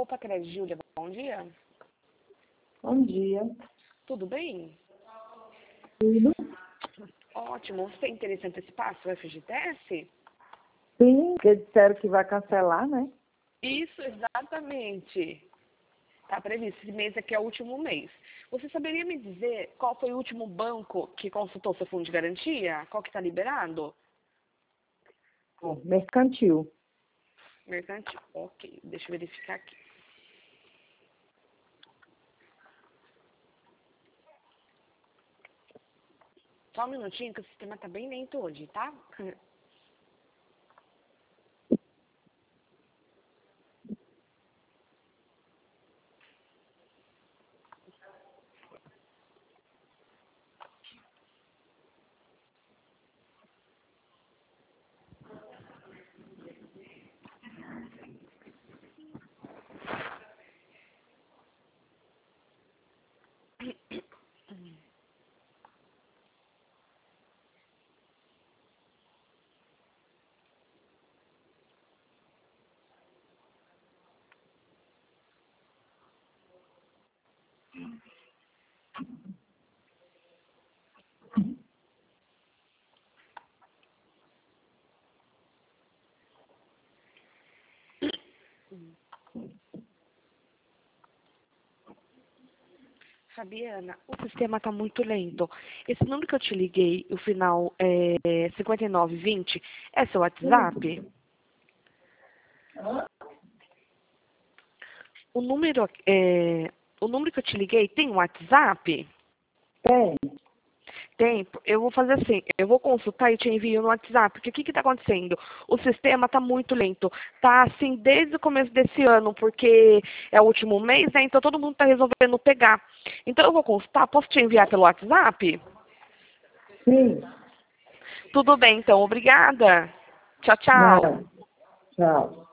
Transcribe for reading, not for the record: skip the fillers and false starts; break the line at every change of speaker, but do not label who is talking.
Opa, Crédito, Júlia, bom dia.
Bom dia.
Tudo bem?
Tudo?
Ótimo. Você tem interesse em antecipar seu FGTS?
Sim, porque disseram que vai cancelar, né?
Isso, exatamente. Está previsto. Esse mês aqui é o último mês. Você saberia me dizer qual foi o último banco que consultou seu fundo de garantia? Qual que está liberado?
Bom, mercantil.
Mercantil. Ok, deixa eu verificar aqui. Só um minutinho que o sistema está bem lento hoje, tá? Fabiana, o sistema está muito lento. Esse número que eu te liguei, o final é 5920, é seu WhatsApp? O número, o número que eu te liguei tem um WhatsApp?
Tem.
Tem. Eu vou fazer assim, eu vou consultar e te envio no WhatsApp, porque o que está acontecendo? O sistema está muito lento. Está assim desde o começo desse ano, porque é o último mês, né? Então todo mundo está resolvendo pegar. Então eu vou consultar, posso te enviar pelo WhatsApp?
Sim.
Tudo bem, então. Obrigada. Tchau, tchau.
Não. Tchau.